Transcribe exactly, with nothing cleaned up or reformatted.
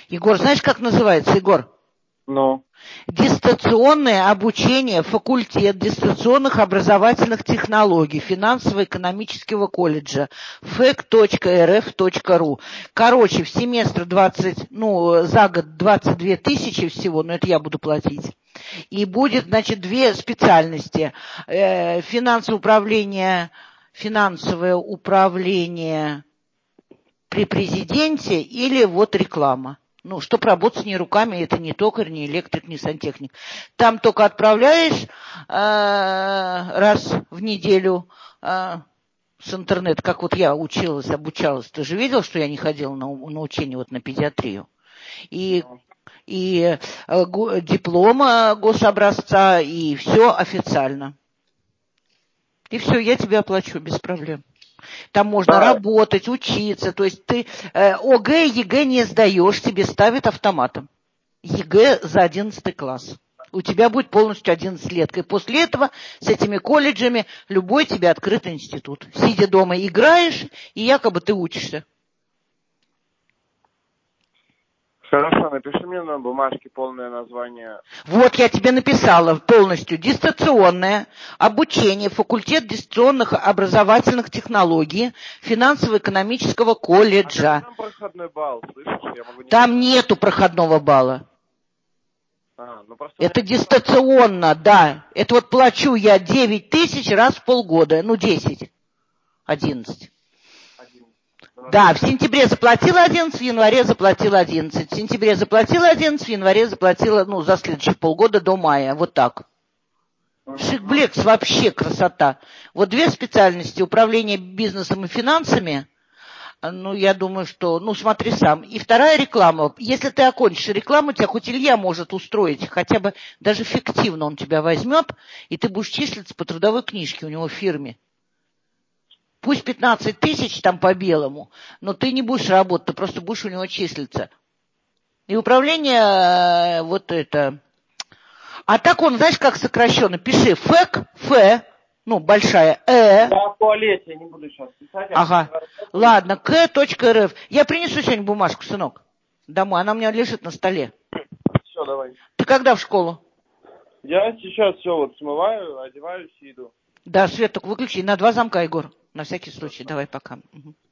Егор, знаешь, как называется, Егор? Ну. Дистанционное обучение, факультет дистанционных образовательных технологий финансово-экономического колледжа фэк точка эр эф точка ру. Короче, в семестр двадцать, ну, за год двадцать две тысячи всего, но это я буду платить. И будет, значит, две специальности. Э, финансовое управление, финансовое управление при президенте или вот реклама. Ну, чтобы работать с ней руками, это не токарь, не электрик, не сантехник. Там только отправляешь э, раз в неделю э, с интернета, как вот я училась, обучалась. Ты же видел, что я не ходила на, на учение вот на педиатрию? И, и э, го, диплома гособразца, и все официально. И все, я тебе оплачу без проблем. Там можно Да. работать, учиться. То есть ты э, ОГЭ, ЕГЭ не сдаешь, тебе ставят автоматом. ЕГЭ за одиннадцатый класс. У тебя будет полностью одиннадцать лет. И после этого с этими колледжами любой тебе открытый институт. Сидя дома играешь, и якобы ты учишься. Хорошо, напиши мне на бумажке полное название. Вот я тебе написала полностью. Дистанционное обучение, факультет дистанционных образовательных технологий финансово-экономического колледжа. А какой там проходной балл, слышишь? Я могу не Там понять. нету проходного балла. А, ну просто Это я... дистанционно, да. Это вот плачу я девять тысяч раз в полгода. Ну, десять. одиннадцать. Да, в сентябре заплатила одиннадцать, в январе заплатила одиннадцать. В сентябре заплатила одиннадцать, в январе заплатила, ну, за следующие полгода до мая. Вот так. Шикблекс вообще красота. Вот две специальности: управление бизнесом и финансами. Ну, я думаю, что... Ну, смотри сам. И вторая реклама. Если ты окончишь рекламу, тебя хоть Илья может устроить. Хотя бы даже фиктивно он тебя возьмет, и ты будешь числиться по трудовой книжке у него в фирме. Пусть пятнадцать тысяч там по белому, но ты не будешь работать, ты просто будешь у него числиться. И управление вот это... А так он, знаешь, как сокращенно? Пиши ФЭК, Ф, ну, большая, Э. Я в туалете, я не буду сейчас писать. Ага. Ладно, К точка эр эф. Я принесу сегодня бумажку, сынок, домой. Она у меня лежит на столе. Все, давай. Ты когда в школу? Я сейчас все вот смываю, одеваюсь и иду. Да, свет только выключи. И на два замка, Егор. На всякий случай. Давай, пока. Угу.